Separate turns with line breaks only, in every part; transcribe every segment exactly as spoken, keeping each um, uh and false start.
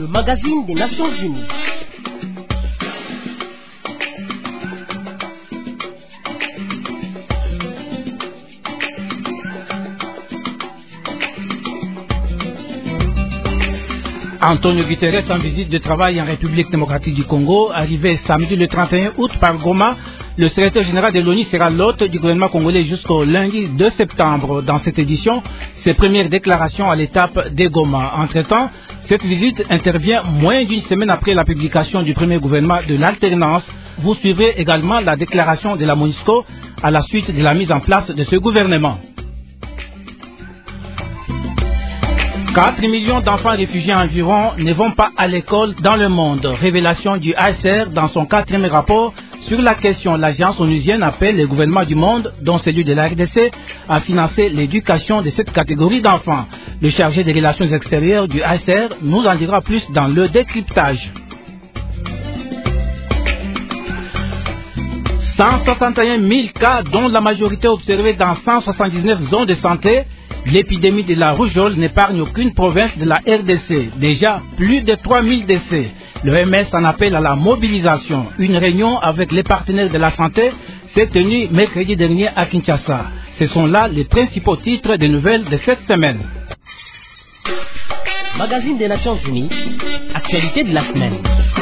le magazine des Nations Unies.
Antonio Guterres en visite de travail en République démocratique du Congo, arrivé samedi le trente et un août par Goma. Le secrétaire général de l'ONU sera l'hôte du gouvernement congolais jusqu'au lundi deux septembre. Dans cette édition, ses premières déclarations à l'étape de Goma. Entre-temps, cette visite intervient moins d'une semaine après la publication du premier gouvernement de l'alternance. Vous suivrez également la déclaration de la MONUSCO à la suite de la mise en place de ce gouvernement. quatre millions d'enfants réfugiés environ ne vont pas à l'école dans le monde. Révélation du A S R dans son quatrième rapport sur la question. L'agence onusienne appelle les gouvernements du monde, dont celui de la R D C, à financer l'éducation de cette catégorie d'enfants. Le chargé des relations extérieures du A S R nous en dira plus dans le décryptage. cent soixante et un mille cas, dont la majorité observée dans cent soixante-dix-neuf zones de santé. L'épidémie de la rougeole n'épargne aucune province de la R D C. Déjà, plus de trois mille décès. Le O M S en appelle à la mobilisation. Une réunion avec les partenaires de la santé s'est tenue mercredi dernier à Kinshasa. Ce sont là les principaux titres de nouvelles de cette semaine.
Magazine des Nations Unies, actualité de la semaine.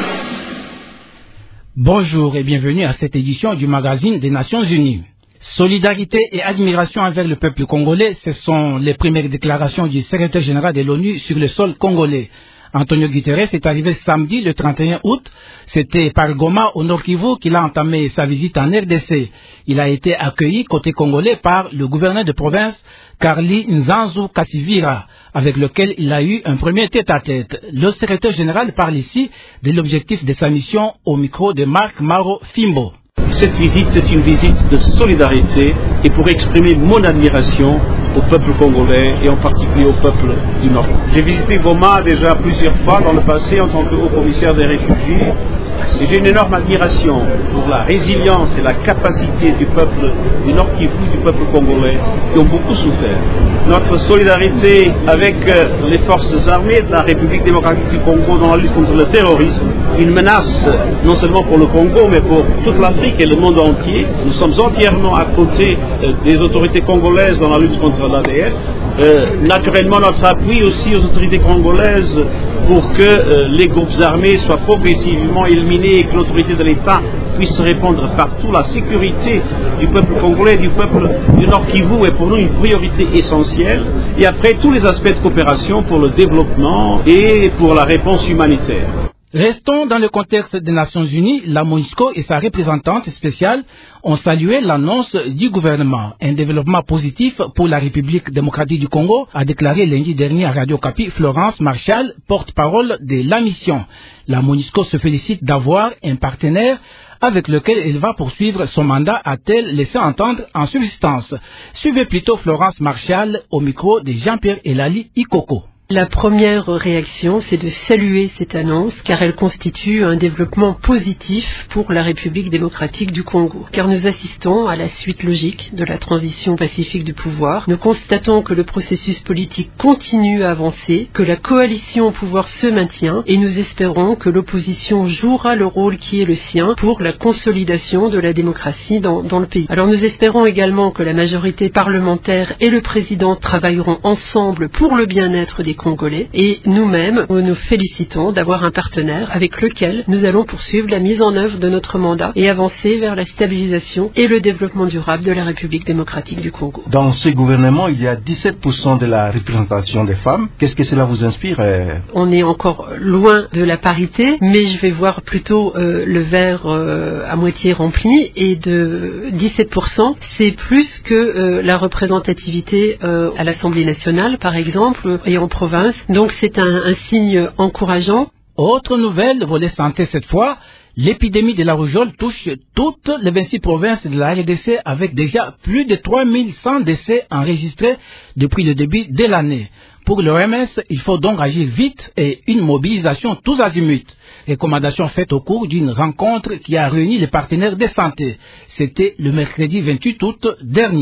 Bonjour et bienvenue à cette édition du magazine des Nations Unies. Solidarité et admiration envers le peuple congolais, ce sont les premières déclarations du secrétaire général de l'ONU sur le sol congolais. Antonio Guterres est arrivé samedi le trente et un août. C'était par Goma au Nord Kivu qu'il a entamé sa visite en R D C. Il a été accueilli côté congolais par le gouverneur de province Carly Nzanzu Kassivira, avec lequel il a eu un premier tête-à-tête. Le secrétaire général parle ici de l'objectif de sa mission au micro de Marc Maro Fimbo.
Cette visite est une visite de solidarité et pour exprimer mon admiration au peuple congolais et en particulier au peuple du Nord. J'ai visité Goma déjà plusieurs fois dans le passé en tant que haut-commissaire des réfugiés et j'ai une énorme admiration pour la résilience et la capacité du peuple du Nord Kivu, du peuple congolais, qui ont beaucoup souffert. Notre solidarité avec les forces armées de la République démocratique du Congo dans la lutte contre le terrorisme, une menace non seulement pour le Congo mais pour toute l'Afrique et le monde entier. Nous sommes entièrement à côté des autorités congolaises dans la lutte contre l'A D F. Euh, naturellement, notre appui aussi aux autorités congolaises pour que euh, les groupes armés soient progressivement éliminés et que l'autorité de l'État puisse répondre partout. La sécurité du peuple congolais et du peuple du Nord Kivu est pour nous une priorité essentielle. Et après, tous les aspects de coopération pour le développement et pour la réponse humanitaire.
Restons dans le contexte des Nations Unies. La MONUSCO et sa représentante spéciale ont salué l'annonce du gouvernement. Un développement positif pour la République démocratique du Congo, a déclaré lundi dernier à Radio Okapi Florence Marshall, porte-parole de la mission. La MONUSCO se félicite d'avoir un partenaire avec lequel elle va poursuivre son mandat, a-t-elle laissé entendre en substance. Suivez plutôt Florence Marshall au micro de Jean-Pierre Elali Ikoko.
La première réaction, c'est de saluer cette annonce, car elle constitue un développement positif pour la République démocratique du Congo. Car nous assistons à la suite logique de la transition pacifique du pouvoir. Nous constatons que le processus politique continue à avancer, que la coalition au pouvoir se maintient, et nous espérons que l'opposition jouera le rôle qui est le sien pour la consolidation de la démocratie dans, dans le pays. Alors nous espérons également que la majorité parlementaire et le président travailleront ensemble pour le bien-être des Congolais, et nous-mêmes, nous nous félicitons d'avoir un partenaire avec lequel nous allons poursuivre la mise en œuvre de notre mandat et avancer vers la stabilisation et le développement durable de la République démocratique du Congo.
Dans ce gouvernement, il y a dix-sept pour cent de la représentation des femmes. Qu'est-ce que cela vous inspire?
On est encore loin de la parité, mais je vais voir plutôt euh, le verre euh, à moitié rempli, et de dix-sept pour cent, c'est plus que euh, la représentativité euh, à l'Assemblée nationale, par exemple, et en province. Donc c'est un, un signe encourageant.
Autre nouvelle, volet santé cette fois, l'épidémie de la rougeole touche toutes les vingt-six provinces de la R D C avec déjà plus de trois mille cent décès enregistrés depuis le début de l'année. Pour l'O M S, il faut donc agir vite et une mobilisation tous azimuts. Recommandation faite au cours d'une rencontre qui a réuni les partenaires de santé. C'était le mercredi vingt-huit août dernier.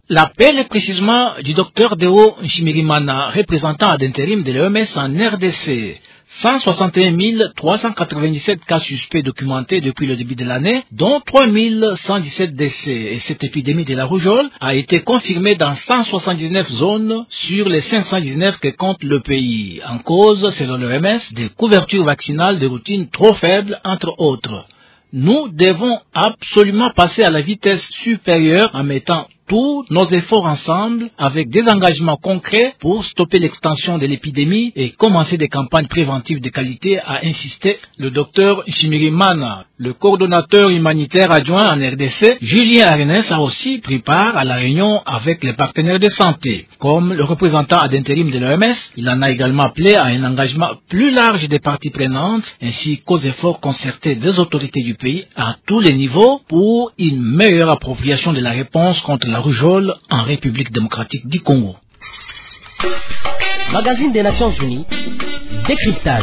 L'appel est précisément du docteur Deo Nshimirimana, représentant ad intérim de l'O M S en R D C. cent soixante et un mille trois cent quatre-vingt-dix-sept cas suspects documentés depuis le début de l'année, dont trois mille cent dix-sept décès. Et cette épidémie de la rougeole a été confirmée dans cent soixante-dix-neuf zones sur les cinq cent dix-neuf que compte le pays. En cause, selon l'O M S, des couvertures vaccinales de routine trop faibles, entre autres. Nous devons absolument passer à la vitesse supérieure en mettant tous nos efforts ensemble avec des engagements concrets pour stopper l'extension de l'épidémie et commencer des campagnes préventives de qualité, a insisté le docteur Nshimirimana. Le coordonnateur humanitaire adjoint en R D C, Julien Arenes, a aussi pris part à la réunion avec les partenaires de santé. Comme le représentant ad intérim de l'O M S, il en a également appelé à un engagement plus large des parties prenantes ainsi qu'aux efforts concertés des autorités du pays à tous les niveaux pour une meilleure appropriation de la réponse contre la la rougeole en République démocratique du Congo.
Magazine des Nations Unies, décryptage.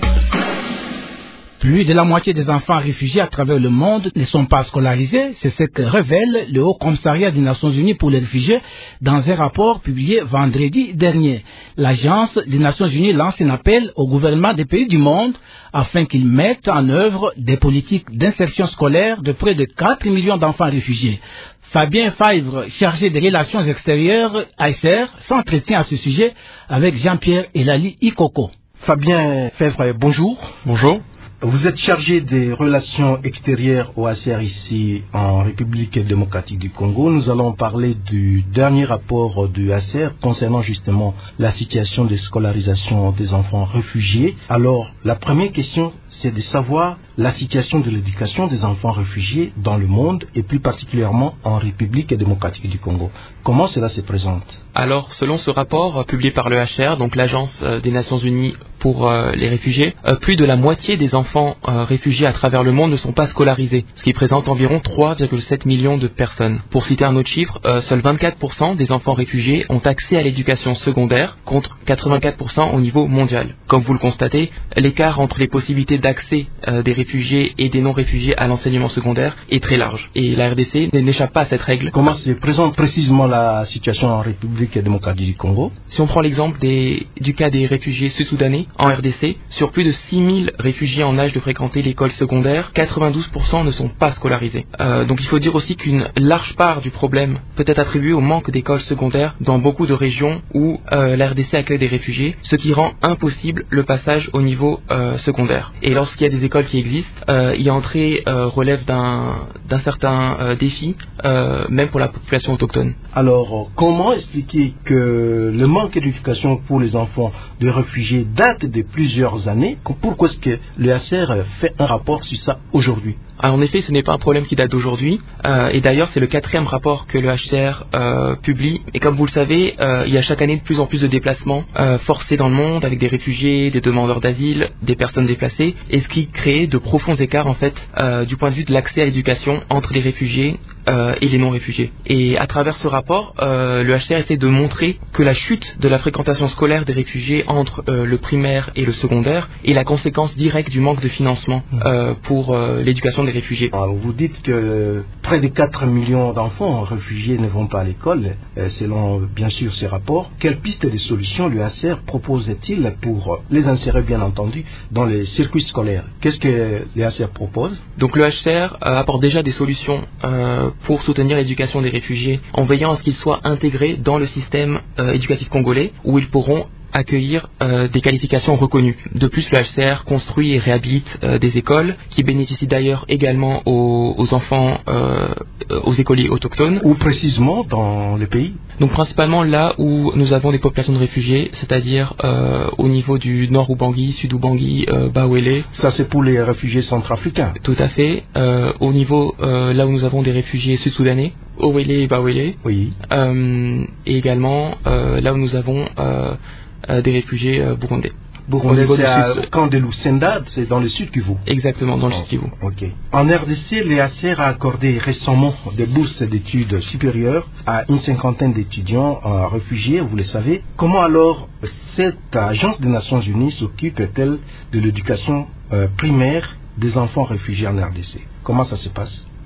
Plus de la moitié des enfants réfugiés à travers le monde ne sont pas scolarisés. C'est ce que révèle le Haut Commissariat des Nations Unies pour les réfugiés dans un rapport publié vendredi dernier. L'Agence des Nations Unies lance un appel au gouvernement des pays du monde afin qu'ils mettent en œuvre des politiques d'insertion scolaire de près de quatre millions d'enfants réfugiés. Fabien Favre, chargé des relations extérieures A S R, s'entretient à ce sujet avec Jean-Pierre Elali Ikoko.
Fabien Favre, bonjour.
Bonjour.
Vous êtes chargé des relations extérieures au A S R ici en République démocratique du Congo. Nous allons parler du dernier rapport du A S R concernant justement la situation de scolarisation des enfants réfugiés. Alors, la première question, c'est de savoir la situation de l'éducation des enfants réfugiés dans le monde et plus particulièrement en République démocratique du Congo. Comment cela se présente?
Alors, selon ce rapport publié par le H C R, donc l'Agence des Nations Unies pour euh, les réfugiés, euh, plus de la moitié des enfants euh, réfugiés à travers le monde ne sont pas scolarisés, ce qui représente environ trois virgule sept millions de personnes. Pour citer un autre chiffre, euh, seuls vingt-quatre pour cent des enfants réfugiés ont accès à l'éducation secondaire, contre quatre-vingt-quatre pour cent au niveau mondial. Comme vous le constatez, l'écart entre les possibilités d'accès euh, des réfugiés et des non-réfugiés à l'enseignement secondaire est très large. Et la R D C n'échappe pas à cette règle.
Comment se présente précisément la situation en République démocratique du Congo?
Si on prend l'exemple des, du cas des réfugiés sud-soudanais en R D C, sur plus de six mille réfugiés en âge de fréquenter l'école secondaire, quatre-vingt-douze pour cent ne sont pas scolarisés. Euh, donc il faut dire aussi qu'une large part du problème peut être attribuée au manque d'écoles secondaires dans beaucoup de régions où euh, la R D C accueille des réfugiés, ce qui rend impossible le passage au niveau euh, secondaire. Et lorsqu'il y a des écoles qui existent, euh, y entrer euh, relève d'un, d'un certain euh, défi, euh, même pour la population autochtone.
Alors, comment expliquer que le manque d'éducation pour les enfants de réfugiés date de plusieurs années? Pourquoi est-ce que le H C R fait un rapport sur ça aujourd'hui?
Alors, en effet, ce n'est pas un problème qui date d'aujourd'hui, euh, et d'ailleurs c'est le quatrième rapport que le H C R euh, publie, et comme vous le savez, euh, il y a chaque année de plus en plus de déplacements euh, forcés dans le monde, avec des réfugiés, des demandeurs d'asile, des personnes déplacées, et ce qui crée de profonds écarts en fait euh, du point de vue de l'accès à l'éducation entre les réfugiés euh, et les non-réfugiés. Et à travers ce rapport, euh, le H C R essaie de montrer que la chute de la fréquentation scolaire des réfugiés entre euh, le primaire et le secondaire est la conséquence directe du manque de financement euh, pour euh, l'éducation des réfugiés.
Alors, vous dites que près de quatre millions d'enfants réfugiés ne vont pas à l'école, selon bien sûr ces rapports. Quelle piste de solution le H C R propose-t-il pour les insérer bien entendu dans les circuits scolaires? Qu'est-ce que le H C R propose?
Donc le H C R euh, apporte déjà des solutions euh, pour soutenir l'éducation des réfugiés en veillant à ce qu'ils soient intégrés dans le système euh, éducatif congolais où ils pourront accueillir euh, des qualifications reconnues. De plus, le H C R construit et réhabilite euh, des écoles qui bénéficient d'ailleurs également aux, aux enfants, euh, aux écoliers autochtones.
Ou précisément dans les pays?
Donc principalement là où nous avons des populations de réfugiés, c'est-à-dire euh, au niveau du nord Ubangi, sud Ubangi, euh, Bawele.
Ça c'est pour les réfugiés centrafricains?
Tout à fait. Euh, au niveau euh, là où nous avons des réfugiés sud-soudanais, Owele et Bawele.
Oui.
Euh, et également euh, là où nous avons euh, Euh, des réfugiés euh, burundais.
Burundais, c'est à camp de Lusenda, c'est dans le sud Kivu.
Exactement, dans le
oh,
sud Kivu.
Ok. En R D C, le H C R a accordé récemment des bourses d'études supérieures à une cinquantaine d'étudiants euh, réfugiés, vous le savez. Comment alors cette agence des Nations Unies s'occupe-t-elle de l'éducation euh, primaire des enfants réfugiés en R D C? Comment ça se passe?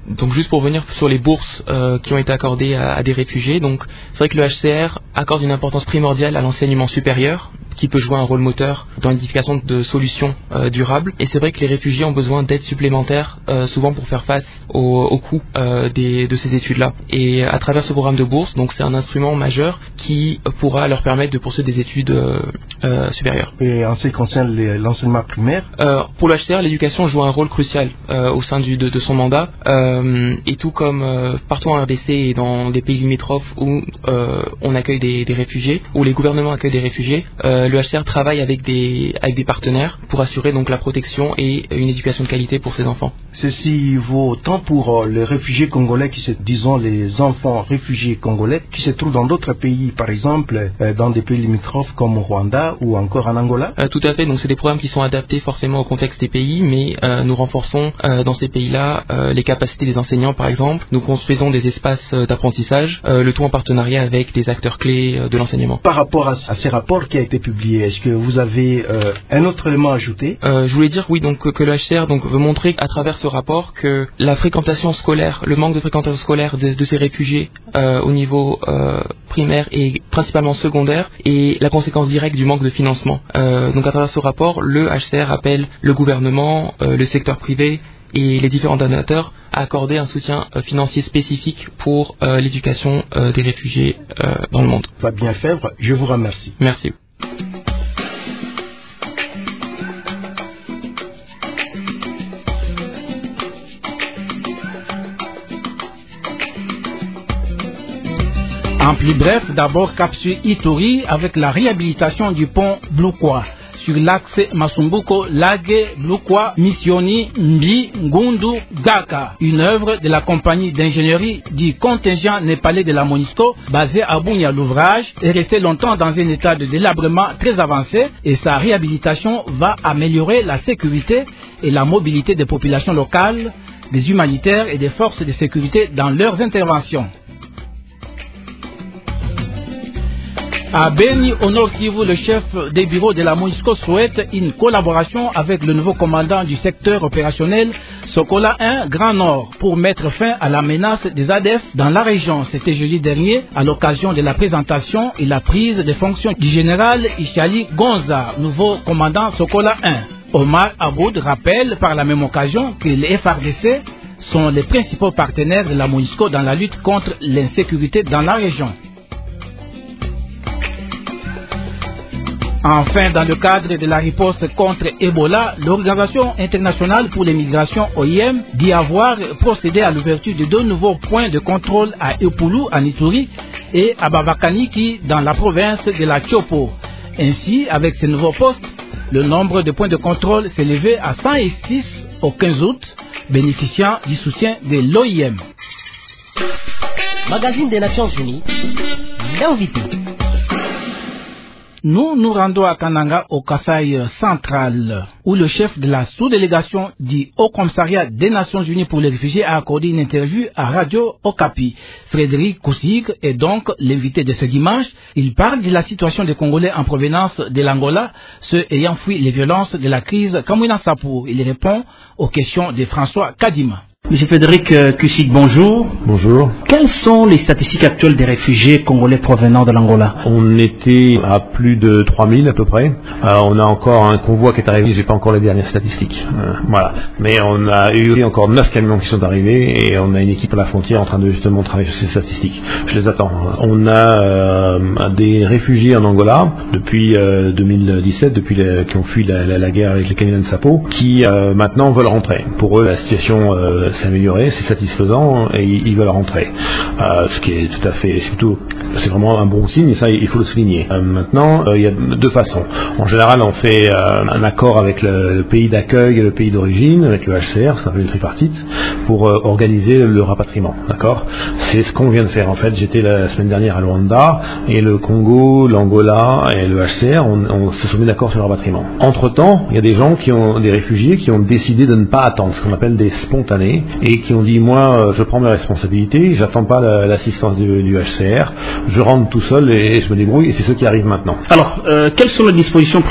Donc juste pour revenir sur les bourses euh, qui ont été accordées à, à des réfugiés, donc c'est vrai que le H C R accorde une importance primordiale à l'enseignement supérieur, qui peut jouer un rôle moteur dans l'identification de solutions euh, durables. Et c'est vrai que les réfugiés ont besoin d'aide supplémentaire, euh, souvent pour faire face au, au coût euh, des, de ces études-là. Et à travers ce programme de bourse, donc c'est un instrument majeur qui pourra leur permettre de poursuivre des études euh, euh, supérieures.
Et en ce qui concerne les, l'enseignement primaire,
euh, pour le H C R, l'éducation joue un rôle crucial euh, au sein du, de, de son mandat. Euh, et tout comme euh, partout en R D C et dans des pays limitrophes où euh, on accueille des, des réfugiés, où les gouvernements accueillent des réfugiés, euh, le H C R travaille avec des, avec des partenaires pour assurer donc la protection et une éducation de qualité pour ces enfants.
Ceci vaut tant pour les réfugiés congolais, qui se, disons les enfants réfugiés congolais, qui se trouvent dans d'autres pays, par exemple euh, dans des pays limitrophes comme au Rwanda ou encore en Angola.
Euh, tout à fait, donc c'est des programmes qui sont adaptés forcément au contexte des pays, mais euh, nous renforçons euh, dans ces pays-là euh, les capacités des enseignants par exemple. Nous construisons des espaces euh, d'apprentissage, euh, le tout en partenariat avec des acteurs clés euh, de l'enseignement.
Par rapport à, à ces rapports qui a été publié, est-ce que vous avez euh, un autre élément à ajouter?
euh, Je voulais dire oui, donc que, que le H C R donc, veut montrer à travers ce rapport que la fréquentation scolaire, le manque de fréquentation scolaire de, de ces réfugiés euh, au niveau euh, primaire et principalement secondaire est la conséquence directe du manque de financement. Euh, donc à travers ce rapport, le H C R appelle le gouvernement, euh, le secteur privé et les différents donateurs à accorder un soutien euh, financier spécifique pour euh, l'éducation euh, des réfugiés euh, dans le monde.
Fabien Febvre, je vous remercie.
Merci.
En plus bref, d'abord cap sur Ituri avec la réhabilitation du pont Blukwa sur l'axe Masumbuko, Lage, Blukwa, Missioni, Mbi, Ngundu, Gaka, une œuvre de la compagnie d'ingénierie du contingent népalais de la MONUSCO basée à Bunia. L'ouvrage est resté longtemps dans un état de délabrement très avancé et sa réhabilitation va améliorer la sécurité et la mobilité des populations locales, des humanitaires et des forces de sécurité dans leurs interventions. À Beni, au Nord Kivu, le chef des bureaux de la MONUSCO souhaite une collaboration avec le nouveau commandant du secteur opérationnel Sokola un Grand Nord pour mettre fin à la menace des A D F dans la région. C'était jeudi dernier à l'occasion de la présentation et la prise de fonctions du général Ishali Gonza, nouveau commandant Sokola un. Omar Aboud rappelle par la même occasion que les F R D C sont les principaux partenaires de la MONUSCO dans la lutte contre l'insécurité dans la région. Enfin, dans le cadre de la riposte contre Ebola, l'Organisation internationale pour les migrations O I M dit avoir procédé à l'ouverture de deux nouveaux points de contrôle à Epulu, en Ituri, et à Babakaniki, dans la province de la Tchopo. Ainsi, avec ces nouveaux postes, le nombre de points de contrôle s'est élevé à cent six au quinze août, bénéficiant du soutien de l'O I M.
Magazine des Nations Unies, l'invité.
Nous nous rendons à Kananga, au Kasaï central, où le chef de la sous-délégation du Haut Commissariat des Nations Unies pour les réfugiés a accordé une interview à Radio Okapi. Frédéric Koussig est donc l'invité de ce dimanche. Il parle de la situation des Congolais en provenance de l'Angola, ceux ayant fui les violences de la crise Kamwina Sapo. Il répond aux questions de François Kadima.
Monsieur Frédéric Koussig, bonjour.
Bonjour.
Quelles sont les statistiques actuelles des réfugiés congolais provenant de l'Angola?
On était à plus de trois mille à peu près. Euh, on a encore un convoi qui est arrivé, j'ai pas encore les dernières statistiques. Euh, voilà. Mais on a eu encore neuf camions qui sont arrivés et on a une équipe à la frontière en train de justement travailler sur ces statistiques. Je les attends. On a euh, des réfugiés en Angola depuis euh, deux mille dix-sept, depuis les, qui ont fui la, la, la guerre avec les Kamwina Sapo, qui euh, maintenant veulent rentrer. Pour eux, la situation euh, s'est améliorée, c'est satisfaisant et ils veulent rentrer. Euh, ce qui est tout à fait, surtout, c'est vraiment un bon signe et ça, il faut le souligner. Euh, maintenant, euh, il y a deux façons. En général, on fait euh, un accord avec le, le pays d'accueil et le pays d'origine, avec le H C R, ça s'appelle le tripartite, pour euh, organiser le rapatriement. D'accord ? C'est ce qu'on vient de faire. En fait, j'étais la semaine dernière à Luanda et le Congo, l'Angola et le H C R, on, on se sont mis d'accord sur le rapatriement. Entre-temps, il y a des gens qui ont, des réfugiés qui ont décidé de ne pas attendre, ce qu'on appelle des spontanés, et qui ont dit, moi, je prends mes responsabilités, j'attends pas la, l'assistance du, du H C R, je rentre tout seul et, et je me débrouille, et c'est ce qui arrive maintenant.
Alors, euh, quelles sont les dispositions prises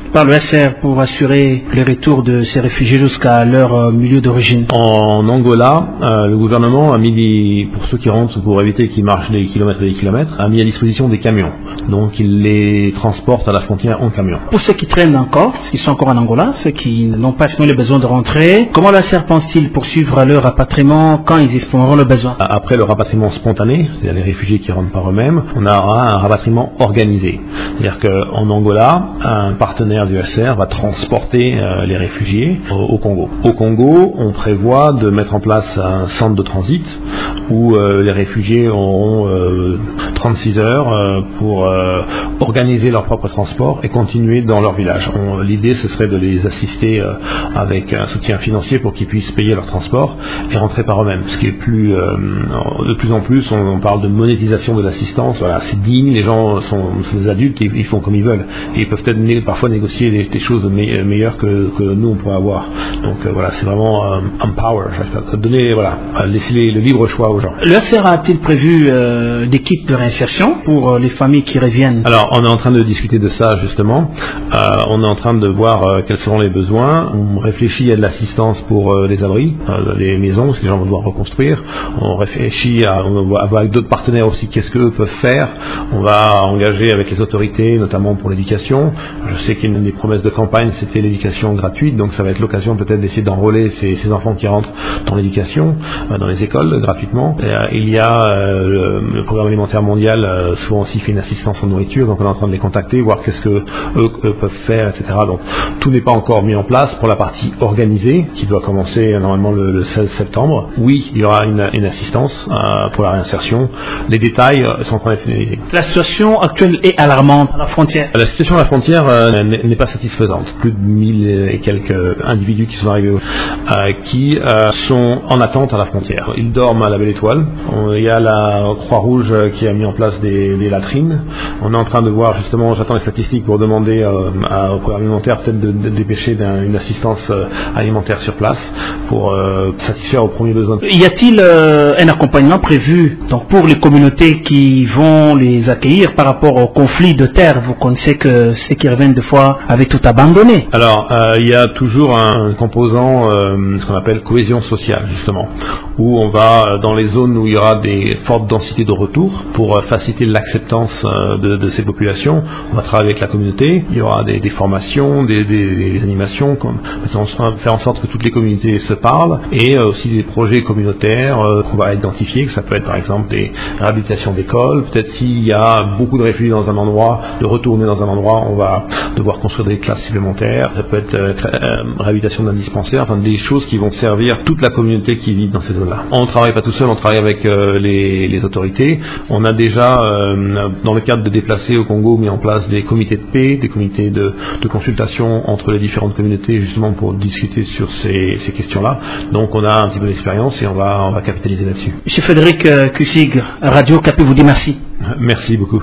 par le S R pour assurer le retour de ces réfugiés jusqu'à leur euh, milieu d'origine?
En Angola, euh, le gouvernement a mis, pour ceux qui rentrent, pour éviter qu'ils marchent des kilomètres et des kilomètres, a mis à disposition des camions. Donc il les transporte à la frontière en camion.
Pour ceux qui traînent encore, ceux qui sont encore en Angola, ceux qui n'ont pas le besoin de rentrer, comment le S R pense-t-il poursuivre leur rapatriement quand ils exprimeront le besoin?
Après le rapatriement spontané, c'est-à-dire les réfugiés qui rentrent par eux-mêmes, on aura un rapatriement organisé. C'est-à-dire qu'en Angola, un partenaire du S R va transporter euh, les réfugiés au, au Congo. Au Congo, on prévoit de mettre en place un centre de transit où euh, les réfugiés auront euh, trente-six heures euh, pour euh, organiser leur propre transport et continuer dans leur village. On, l'idée, ce serait de les assister euh, avec un soutien financier pour qu'ils puissent payer leur transport et rentrer par eux-mêmes. Ce qui est plus, euh, de plus en plus, on, on parle de monétisation de l'assistance. Voilà, c'est digne, les gens sont, sont des adultes et ils font comme ils veulent. Et ils peuvent peut-être né, parfois négocier des, des choses me, meilleures que, que nous on pourrait avoir. Donc euh, voilà, c'est vraiment euh, empower, donner, voilà, laisser les, le libre choix aux gens.
Le S R a-t-il prévu euh, des kits de réinsertion pour euh, les familles qui reviennent?
Alors, on est en train de discuter de ça justement. Euh, on est en train de voir euh, quels seront les besoins. On réfléchit à de l'assistance pour euh, les abris, euh, les maisons, parce que les gens vont devoir reconstruire. On réfléchit à, on va avoir avec d'autres partenaires aussi qu'est-ce qu'eux peuvent faire. On va engager avec les autorités, notamment pour l'éducation. Je sais qu'une des promesses de campagne, c'était l'éducation gratuite, donc ça va être l'occasion peut-être d'essayer d'enrôler ces, ces enfants qui rentrent dans l'éducation, euh, dans les écoles, gratuitement. Et, euh, il y a euh, le, le programme alimentaire mondial, euh, souvent aussi fait une assistance en nourriture, donc on est en train de les contacter, voir qu'est-ce que eux, eux peuvent faire, et cetera. Donc tout n'est pas encore mis en place pour la partie organisée, qui doit commencer euh, normalement le, le seize septembre. Oui, il y aura une, une assistance euh, pour la réinsertion. Les détails euh, sont en train d'être finalisés.
La situation actuelle est alarmante à la frontière.
La situation à la frontière euh, n'est pas satisfaisante. Plus de mille et quelques individus qui sont arrivés, euh, qui euh, sont en attente à la frontière. Ils dorment à la Belle Étoile. On, il y a la Croix-Rouge qui a mis en place des, des latrines. On est en train de voir justement, j'attends les statistiques pour demander euh, à, au programme alimentaire peut-être de, de dépêcher d'un, une assistance euh, alimentaire sur place pour euh, satisfaire aux premiers besoins.
Y a-t-il euh, un accompagnement prévu donc pour les communautés qui vont les accueillir par rapport au conflit de terre? Vous connaissez que ceux qui reviennent des fois avaient tout abandonné.
Alors, euh, il y a toujours un composant, euh, ce qu'on appelle cohésion sociale, justement, où on va dans les zones où il y aura des fortes densités de retour pour euh, faciliter l'acceptance euh, de, de ces populations. On va travailler avec la communauté. Il y aura des, des formations, des, des, des animations, comme faire en sorte que toutes les communautés se parlent, et euh, aussi des projets communautaires euh, qu'on va identifier, que ça peut être par exemple des réhabilitations d'écoles. Peut-être s'il y a beaucoup de réfugiés dans un endroit, de retourner dans un endroit, on va devoir construire des classes supplémentaires. Ça peut être euh, euh, réhabilitation d'un dispensaire, enfin des choses qui vont servir toute la communauté qui vit dans ces zones-là. On ne travaille pas tout seul, on travaille avec euh, les, les autorités. On a déjà, euh, dans le cadre de déplacés au Congo, mis en place des comités de paix, des comités de, de consultation entre les différentes communautés, justement pour discuter sur ces, ces questions-là. Donc on a un petit peu d'expérience et on va, on va capitaliser là-dessus.
Monsieur Frédéric euh, Kussig, Radio Okapi vous dit merci.
Merci beaucoup.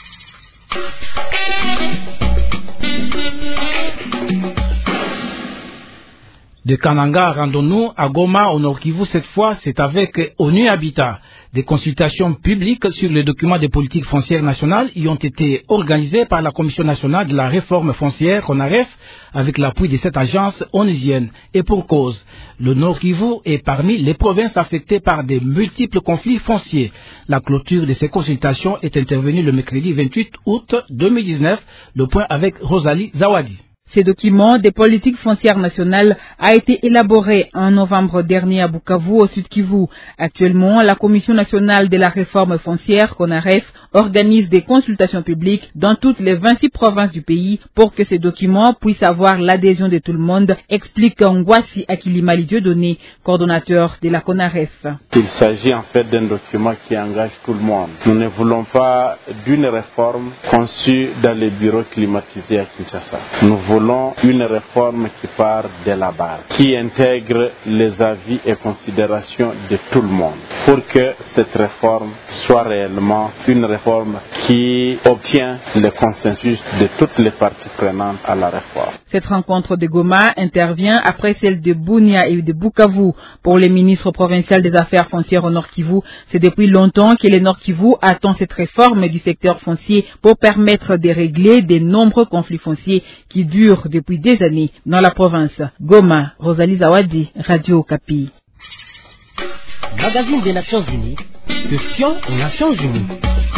De Kananga, rendons-nous à Goma, au Nord Kivu. Cette fois, c'est avec ONU Habitat. Des consultations publiques sur le document de politique foncière nationale y ont été organisées par la Commission nationale de la réforme foncière, CONAREF, avec l'appui de cette agence onusienne. Et pour cause, le Nord Kivu est parmi les provinces affectées par des multiples conflits fonciers. La clôture de ces consultations est intervenue le mercredi vingt-huit août deux mille dix-neuf. Le point avec Rosalie Zawadi.
Ce document des politiques foncières nationales a été élaboré en novembre dernier à Bukavu, au Sud Kivu. Actuellement, la Commission nationale de la réforme foncière, CONAREF, organise des consultations publiques dans toutes les vingt-six provinces du pays pour que ces documents puissent avoir l'adhésion de tout le monde, explique Ngwasi Akilimali Dieudonné, coordonnateur de la CONAREF.
Il s'agit en fait d'un document qui engage tout le monde. Nous ne voulons pas d'une réforme conçue dans les bureaux climatisés à Kinshasa. Nous voulons une réforme qui part de la base, qui intègre les avis et considérations de tout le monde, pour que cette réforme soit réellement une réforme qui obtient le consensus de toutes les parties prenantes à la réforme.
Cette rencontre de Goma intervient après celle de Bunia et de Bukavu. Pour les ministres provinciaux des affaires foncières au Nord Kivu, c'est depuis longtemps que le Nord Kivu attend cette réforme du secteur foncier pour permettre de régler de nombreux conflits fonciers qui durent depuis des années dans la province. Goma, Rosalie Zawadi, Radio Okapi.
Magazine des Nations Unies, question aux Nations Unies.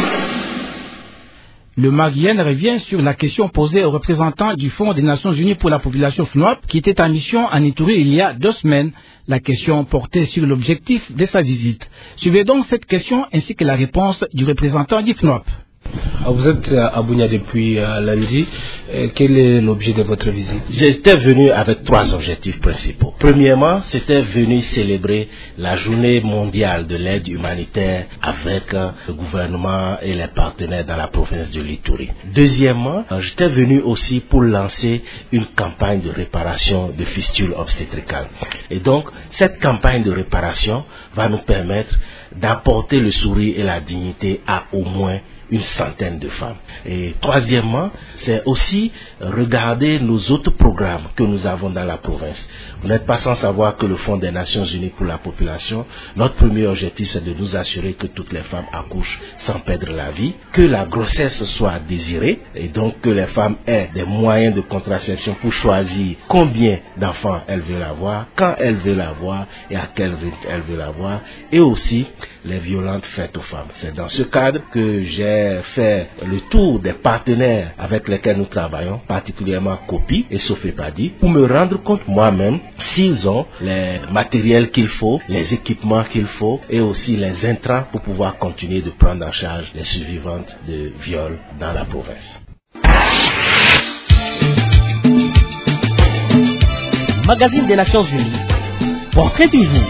Le Magien revient sur la question posée aux représentants du Fonds des Nations Unies pour la population F N O P qui était en mission en Ituri il y a deux semaines. La question portait sur l'objectif de sa visite. Suivez donc cette question ainsi que la réponse du représentant du F N O P.
Vous êtes à Bunia depuis euh, lundi. Euh, quel est l'objet de votre visite?
J'étais venu avec trois objectifs principaux. Premièrement, c'était venu célébrer la journée mondiale de l'aide humanitaire avec euh, le gouvernement et les partenaires dans la province de l'Ituri. Deuxièmement, euh, j'étais venu aussi pour lancer une campagne de réparation de fistules obstétricales. Et donc, cette campagne de réparation va nous permettre d'apporter le sourire et la dignité à au moins une centaine de femmes. Et troisièmement, c'est aussi regarder nos autres programmes que nous avons dans la province. Vous n'êtes pas sans savoir que le Fonds des Nations Unies pour la population, notre premier objectif, c'est de nous assurer que toutes les femmes accouchent sans perdre la vie, que la grossesse soit désirée, et donc que les femmes aient des moyens de contraception pour choisir combien d'enfants elles veulent avoir, quand elles veulent avoir et à quel rythme elles veulent avoir, et aussi les violences faites aux femmes. C'est dans ce cadre que j'ai fait le tour des partenaires avec lesquels nous travaillons, particulièrement Copi et Sofepadi, pour me rendre compte moi-même s'ils ont les matériels qu'il faut, les équipements qu'il faut et aussi les intrants pour pouvoir continuer de prendre en charge les survivantes de viols dans la province.
Magazine des Nations Unies, portrait du jour.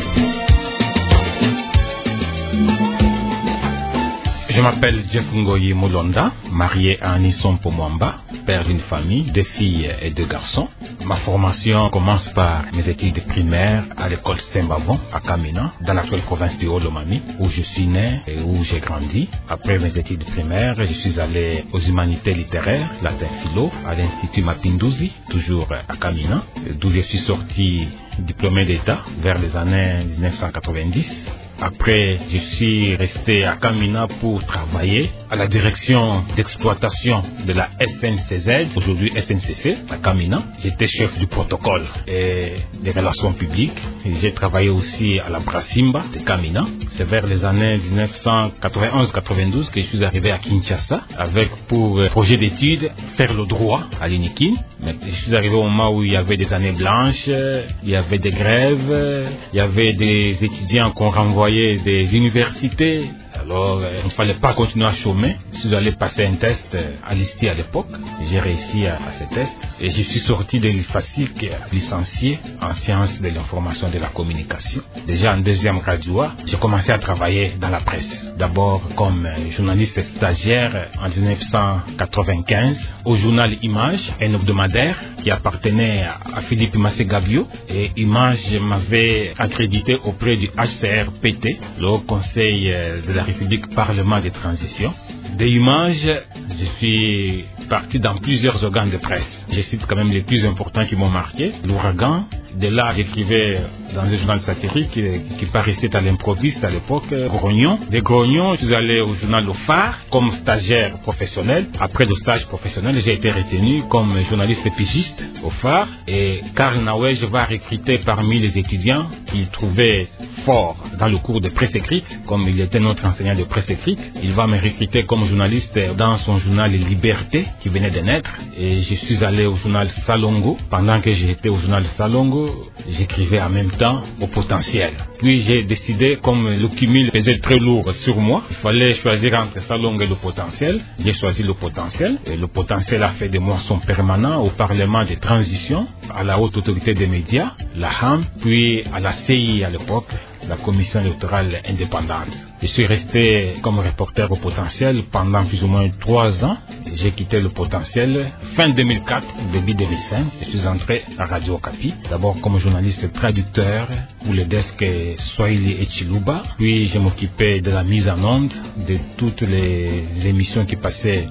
Je m'appelle Jeff Ngoyi Moulonda, marié à Anisson Pomwamba, père d'une famille, deux filles et deux garçons. Ma formation commence par mes études primaires à l'école Saint-Bavon à Kamina, dans l'actuelle province du Haut-Lomami, où je suis né et où j'ai grandi. Après mes études primaires, je suis allé aux humanités littéraires, latin philo, à l'Institut Mapinduzi, toujours à Kamina, d'où je suis sorti diplômé d'État vers les années mille neuf cent quatre-vingt-dix. Après, je suis resté à Kamina pour travailler à la direction d'exploitation de la S N C Z, aujourd'hui S N C C, à Kamina. J'étais chef du protocole et des relations publiques. J'ai travaillé aussi à la Brasimba de Kamina. C'est vers les années mille neuf cent quatre-vingt-onze quatre-vingt-douze que je suis arrivé à Kinshasa avec pour projet d'étude faire le droit à l'Inikin. Mais je suis arrivé au moment où il y avait des années blanches, il y avait des grèves, il y avait des étudiants qu'on renvoyait des universités. Alors, euh, il ne fallait pas continuer à chômer. Je suis allé passer un test à l'I S T I à l'époque. J'ai réussi à, à ce test. Et je suis sorti de l'I F A S I C licencié en sciences de l'information et de la communication. Déjà en deuxième graduat, j'ai commencé à travailler dans la presse. D'abord comme journaliste stagiaire en mille neuf cent quatre-vingt-quinze au journal Image, un hebdomadaire qui appartenait à Philippe Massé-Gabio. Et Image m'avait accrédité auprès du H C R P T, le Conseil de la République Parlement de Transition. Des images, je suis parti dans plusieurs organes de presse. Je cite quand même les plus importants qui m'ont marqué. L'Ouragan. De là, j'écrivais dans un journal satirique qui, qui paraissait à l'improviste à l'époque, Grognon. Des Grognons, je suis allé au journal Le Phare comme stagiaire professionnel. Après le stage professionnel, j'ai été retenu comme journaliste pigiste au Phare. Et Karl Nawej va recruter parmi les étudiants qu'il trouvait fort dans le cours de presse écrite, comme il était notre enseignant de presse écrite. Il va me recruter comme journaliste dans son journal Liberté qui venait de naître. Et je suis allé au journal Salongo. Pendant que j'étais au journal Salongo, j'écrivais en même temps au Potentiel. Puis j'ai décidé, comme le cumul faisait très lourd sur moi, il fallait choisir entre Salongo et le Potentiel. J'ai choisi le Potentiel. Et le Potentiel a fait de moi son permanent au Parlement de transition, à la haute autorité des médias, la H A M, puis à la C I à l'époque, la Commission électorale indépendante. Je suis resté comme reporter au Potentiel pendant plus ou moins trois ans. J'ai quitté le Potentiel fin deux mille quatre, début deux mille cinq. Je suis entré à Radio Okapi, d'abord comme journaliste traducteur pour le desk Swahili et Chiluba. Puis je m'occupais de la mise en onde de toutes les émissions qui passaient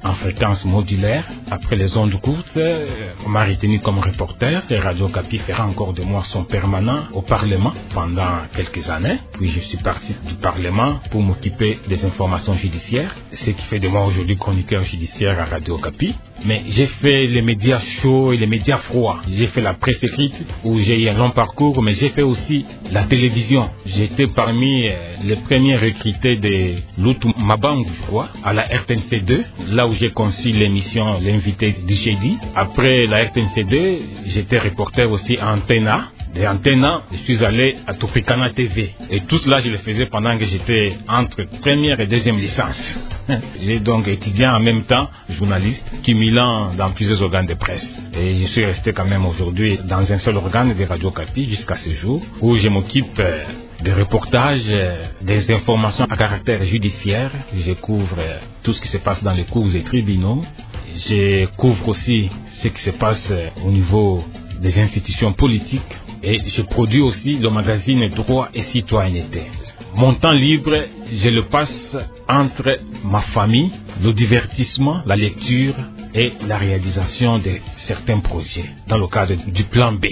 en fréquence modulaire. Après les ondes courtes, on m'a retenu comme reporter et Radio Okapi fera encore de moi son permanent au Parlement pendant quelques années. Puis je suis parti du Parlement pour m'occuper des informations judiciaires, ce qui fait de moi aujourd'hui chroniqueur judiciaire à Radio Okapi. Mais j'ai fait les médias chauds et les médias froids. J'ai fait la presse écrite où j'ai eu un long parcours, mais j'ai fait aussi la télévision. J'étais parmi les premiers recrutés de Lutu Mabangu, je crois, à la R T N C deux, là où j'ai conçu l'émission L'invité du jeudi. Après la R T N C deux, j'étais reporter aussi à Antena. De Antena, je suis allé à Tropicana T V. Et tout cela, je le faisais pendant que j'étais entre première et deuxième licence. J'ai donc étudié en même temps, journaliste, cumulant dans plusieurs organes de presse. Et je suis resté quand même aujourd'hui dans un seul organe de Radio Okapi jusqu'à ce jour, où je m'occupe des reportages, des informations à caractère judiciaire. Je couvre tout ce qui se passe dans les cours et tribunaux. Je couvre aussi ce qui se passe au niveau des institutions politiques. Et je produis aussi le magazine Droit et Citoyenneté. Mon temps libre, je le passe entre ma famille, le divertissement, la lecture et la réalisation de certains projets dans le cadre du plan B.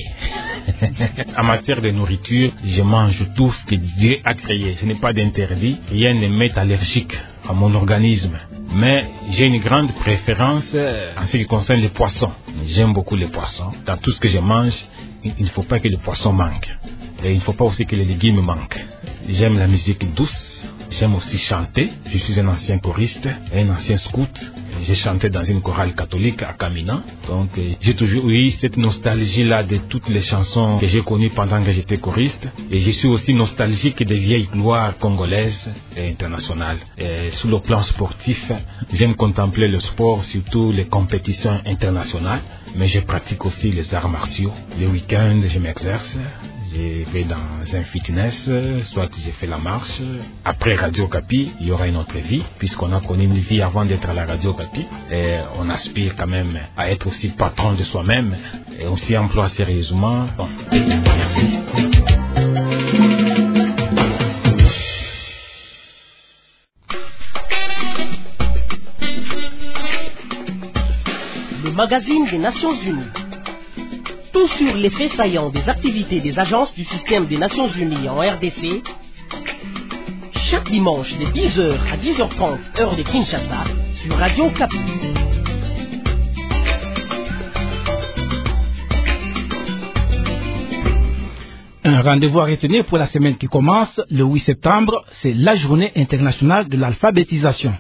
En matière de nourriture, je mange tout ce que Dieu a créé. Je n'ai pas d'interdit, rien ne m'est allergique à mon organisme. Mais j'ai une grande préférence en ce qui concerne les poissons. J'aime beaucoup les poissons. Dans tout ce que je mange, il ne faut pas que les poissons manquent. Et il ne faut pas aussi que les légumes manquent. J'aime la musique douce. J'aime aussi chanter. Je suis un ancien choriste et un ancien scout. J'ai chanté dans une chorale catholique à Kamina. Donc j'ai toujours eu cette nostalgie-là de toutes les chansons que j'ai connues pendant que j'étais choriste. Et je suis aussi nostalgique des vieilles gloires congolaises et internationales. Et sur le plan sportif, j'aime contempler le sport, surtout les compétitions internationales. Mais je pratique aussi les arts martiaux. Les week-ends, je m'exerce. Je vais dans un fitness, soit j'ai fait la marche. Après Radio Okapi, il y aura une autre vie, puisqu'on a connu une vie avant d'être à la Radio Okapi. Et on aspire quand même à être aussi patron de soi-même et on s'y emploie sérieusement. Bon. Merci.
Le magazine des Nations Unies. Tout sur les faits saillants des activités des agences du système des Nations Unies en R D C, chaque dimanche de dix heures à dix heures trente, heure de Kinshasa, sur Radio Okapi.
Un rendez-vous à retenir pour la semaine qui commence, le huit septembre, c'est la journée internationale de l'alphabétisation.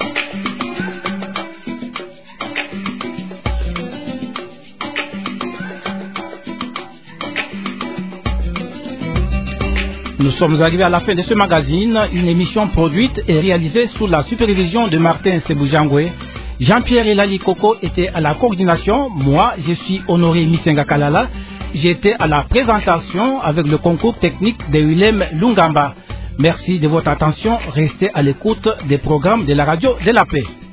Nous sommes arrivés à la fin de ce magazine, une émission produite et réalisée sous la supervision de Martin Seboujangwe. Jean-Pierre Elali Koko était à la coordination. Moi, je suis Honoré Misenga Kalala. J'étais à la présentation avec le concours technique de Willem Lungamba. Merci de votre attention. Restez à l'écoute des programmes de la radio de la paix.